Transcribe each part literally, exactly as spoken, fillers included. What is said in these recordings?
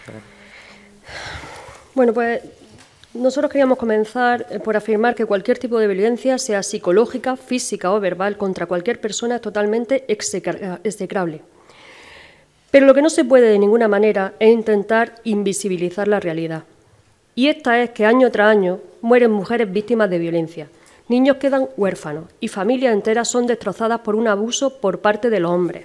Bueno, pues nosotros queríamos comenzar por afirmar que cualquier tipo de violencia, sea psicológica, física o verbal, contra cualquier persona es totalmente execrable. Pero lo que no se puede de ninguna manera es intentar invisibilizar la realidad. Y esta es que año tras año mueren mujeres víctimas de violencia, niños quedan huérfanos y familias enteras son destrozadas por un abuso por parte de los hombres.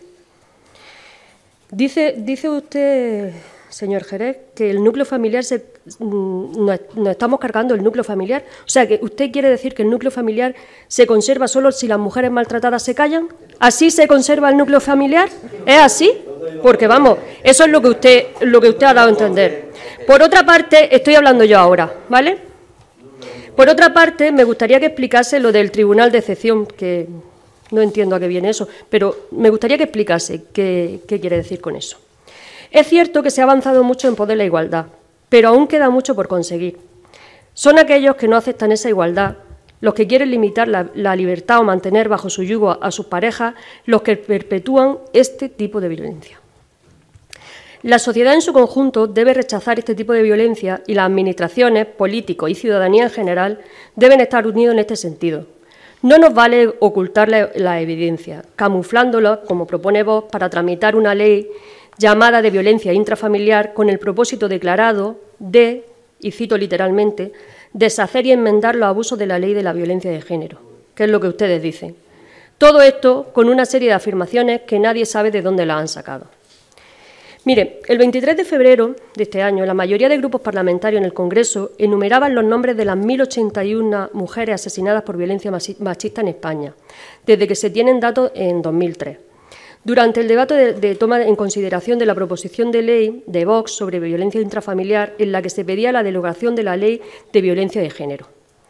Dice, dice usted, señor Jerez, que el núcleo familiar, se, nos, nos estamos cargando el núcleo familiar. O sea, que usted quiere decir que el núcleo familiar se conserva solo si las mujeres maltratadas se callan. ¿Así se conserva el núcleo familiar? ¿Es así? Porque, vamos, eso es lo que usted, lo que usted ha dado a entender. Por otra parte, estoy hablando yo ahora, ¿vale? Por otra parte, me gustaría que explicase lo del tribunal de excepción, que no entiendo a qué viene eso, pero me gustaría que explicase qué, qué quiere decir con eso. Es cierto que se ha avanzado mucho en poder la igualdad, pero aún queda mucho por conseguir. Son aquellos que no aceptan esa igualdad, los que quieren limitar la, la libertad o mantener bajo su yugo a, a sus parejas, los que perpetúan este tipo de violencia. La sociedad en su conjunto debe rechazar este tipo de violencia y las administraciones, políticos y ciudadanía en general deben estar unidos en este sentido. No nos vale ocultar la, la evidencia, camuflándola, como propone Vox, para tramitar una ley llamada de violencia intrafamiliar con el propósito declarado de, y cito literalmente, deshacer y enmendar los abusos de la ley de la violencia de género, que es lo que ustedes dicen. Todo esto con una serie de afirmaciones que nadie sabe de dónde las han sacado. Mire, el veintitrés de febrero de este año, la mayoría de grupos parlamentarios en el Congreso enumeraban los nombres de las mil ochenta y una mujeres asesinadas por violencia machista en España, desde que se tienen datos en dos mil tres. Durante el debate de, de toma en consideración de la proposición de ley de Vox sobre violencia intrafamiliar, en la que se pedía la derogación de la ley de violencia de género.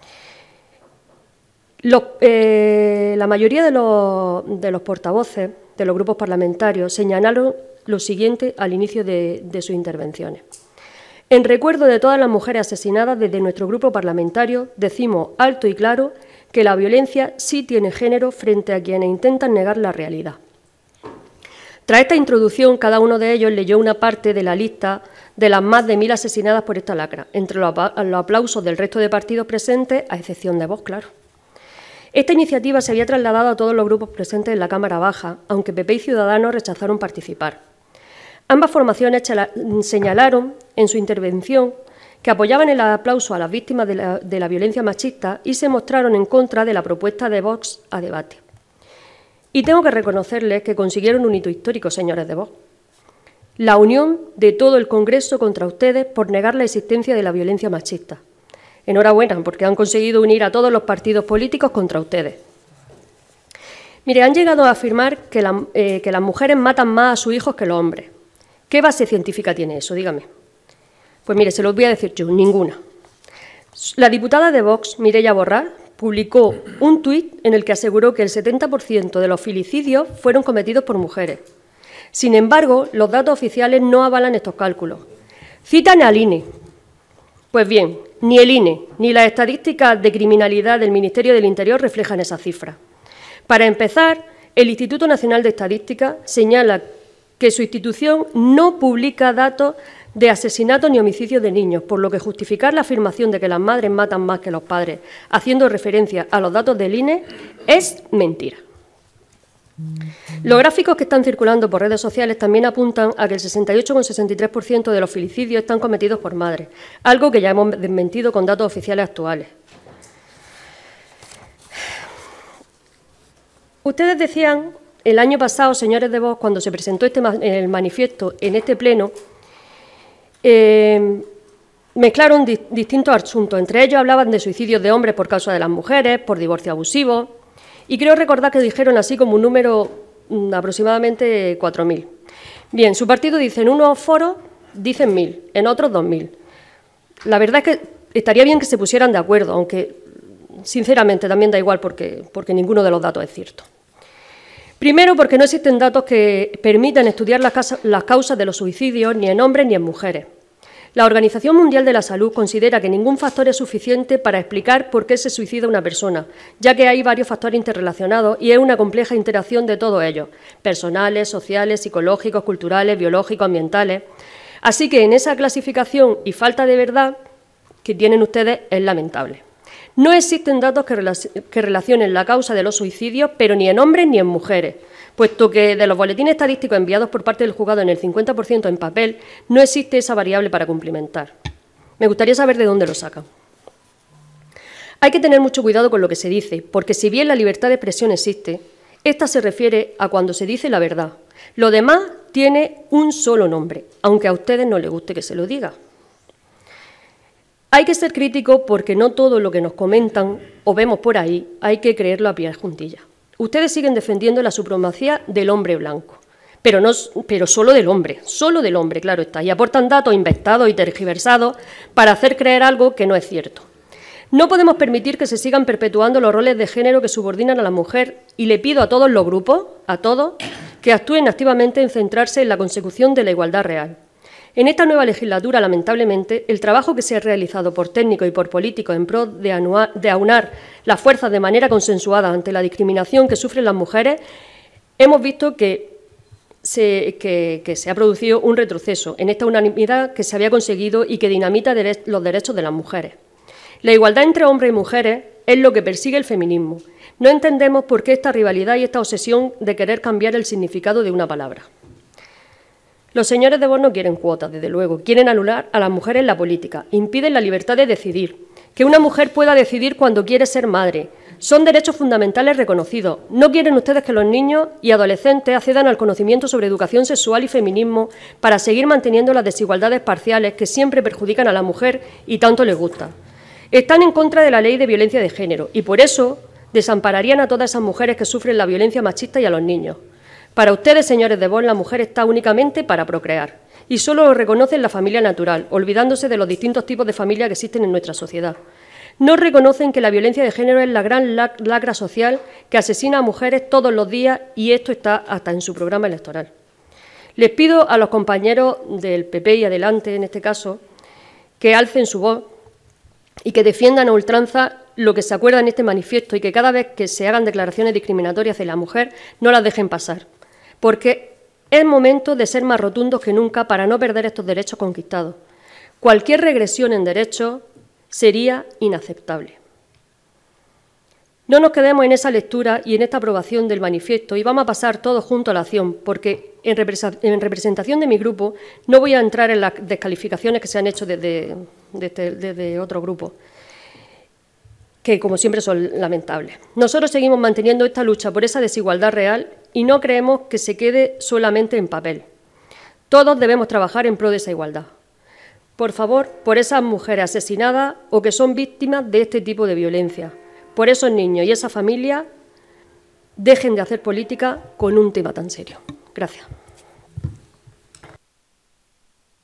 Los, eh, la mayoría de los, de los portavoces de los grupos parlamentarios señalaron lo siguiente al inicio de, de sus intervenciones. En recuerdo de todas las mujeres asesinadas, desde nuestro grupo parlamentario decimos alto y claro que la violencia sí tiene género frente a quienes intentan negar la realidad. Tras esta introducción, cada uno de ellos leyó una parte de la lista de las más de mil asesinadas por esta lacra, entre los aplausos del resto de partidos presentes, a excepción de Vox, claro. Esta iniciativa se había trasladado a todos los grupos presentes en la Cámara Baja, aunque P P y Ciudadanos rechazaron participar. Ambas formaciones señalaron en su intervención que apoyaban el aplauso a las víctimas de la, de la violencia machista y se mostraron en contra de la propuesta de Vox a debate. Y tengo que reconocerles que consiguieron un hito histórico, señores de Vox. La unión de todo el Congreso contra ustedes por negar la existencia de la violencia machista. Enhorabuena, porque han conseguido unir a todos los partidos políticos contra ustedes. Mire, han llegado a afirmar que, la, eh, que las mujeres matan más a sus hijos que los hombres. ¿Qué base científica tiene eso? Dígame. Pues mire, se los voy a decir yo, ninguna. La diputada de Vox, Mireia Borràs, publicó un tuit en el que aseguró que el setenta por ciento de los filicidios fueron cometidos por mujeres. Sin embargo, los datos oficiales no avalan estos cálculos. Citan al I N E. Pues bien, ni el I N E ni las estadísticas de criminalidad del Ministerio del Interior reflejan esas cifras. Para empezar, el Instituto Nacional de Estadística señala que su institución no publica datos de asesinatos ni homicidios de niños, por lo que justificar la afirmación de que las madres matan más que los padres, haciendo referencia a los datos del I N E, es mentira. Los gráficos que están circulando por redes sociales también apuntan a que el sesenta y ocho coma sesenta y tres por ciento de los filicidios están cometidos por madres, algo que ya hemos desmentido con datos oficiales actuales. Ustedes decían el año pasado, señores de Vox, cuando se presentó este, el manifiesto en este pleno, eh, mezclaron di distintos asuntos. Entre ellos hablaban de suicidios de hombres por causa de las mujeres, por divorcio abusivo, y creo recordar que dijeron así como un número mmm, aproximadamente cuatro mil. Bien, su partido dice en unos foros dicen mil, en otros dos mil. La verdad es que estaría bien que se pusieran de acuerdo, aunque sinceramente también da igual porque, porque ninguno de los datos es cierto. Primero, porque no existen datos que permitan estudiar las, las causas de los suicidios ni en hombres ni en mujeres. La Organización Mundial de la Salud considera que ningún factor es suficiente para explicar por qué se suicida una persona, ya que hay varios factores interrelacionados y es una compleja interacción de todos ellos, personales, sociales, psicológicos, culturales, biológicos, ambientales. Así que en esa clasificación y falta de verdad que tienen ustedes es lamentable. No existen datos que, relac que relacionen la causa de los suicidios, pero ni en hombres ni en mujeres, puesto que de los boletines estadísticos enviados por parte del juzgado en el cincuenta por ciento en papel, no existe esa variable para cumplimentar. Me gustaría saber de dónde lo sacan. Hay que tener mucho cuidado con lo que se dice, porque si bien la libertad de expresión existe, esta se refiere a cuando se dice la verdad. Lo demás tiene un solo nombre, aunque a ustedes no les guste que se lo diga. Hay que ser críticos porque no todo lo que nos comentan o vemos por ahí hay que creerlo a pie juntillas. Ustedes siguen defendiendo la supremacía del hombre blanco, pero, no, pero solo del hombre, solo del hombre, claro está, y aportan datos inventados y tergiversados para hacer creer algo que no es cierto. No podemos permitir que se sigan perpetuando los roles de género que subordinan a la mujer y le pido a todos los grupos, a todos, que actúen activamente en centrarse en la consecución de la igualdad real. En esta nueva legislatura, lamentablemente, el trabajo que se ha realizado por técnicos y por políticos en pro de, anuar, de aunar las fuerzas de manera consensuada ante la discriminación que sufren las mujeres, hemos visto que se, que, que se ha producido un retroceso en esta unanimidad que se había conseguido y que dinamita dere- los derechos de las mujeres. La igualdad entre hombres y mujeres es lo que persigue el feminismo. No entendemos por qué esta rivalidad y esta obsesión de querer cambiar el significado de una palabra. Los señores de Vox no quieren cuotas, desde luego, quieren anular a las mujeres en la política, impiden la libertad de decidir, que una mujer pueda decidir cuando quiere ser madre. Son derechos fundamentales reconocidos. No quieren ustedes que los niños y adolescentes accedan al conocimiento sobre educación sexual y feminismo para seguir manteniendo las desigualdades parciales que siempre perjudican a la mujer y tanto les gusta. Están en contra de la ley de violencia de género y por eso desampararían a todas esas mujeres que sufren la violencia machista y a los niños. Para ustedes, señores de Vox, la mujer está únicamente para procrear y solo lo reconocen la familia natural, olvidándose de los distintos tipos de familia que existen en nuestra sociedad. No reconocen que la violencia de género es la gran lacra social que asesina a mujeres todos los días y esto está hasta en su programa electoral. Les pido a los compañeros del P P y Adelante, en este caso, que alcen su voz y que defiendan a ultranza lo que se acuerda en este manifiesto y que cada vez que se hagan declaraciones discriminatorias de la mujer no las dejen pasar, porque es momento de ser más rotundos que nunca para no perder estos derechos conquistados. Cualquier regresión en derechos sería inaceptable. No nos quedemos en esa lectura y en esta aprobación del manifiesto y vamos a pasar todos juntos a la acción, porque en representación de mi grupo no voy a entrar en las descalificaciones que se han hecho desde, desde, desde otro grupo, que como siempre son lamentables. Nosotros seguimos manteniendo esta lucha por esa desigualdad real y no creemos que se quede solamente en papel. Todos debemos trabajar en pro de esa igualdad. Por favor, por esas mujeres asesinadas o que son víctimas de este tipo de violencia, por esos niños y esa familia, dejen de hacer política con un tema tan serio. Gracias.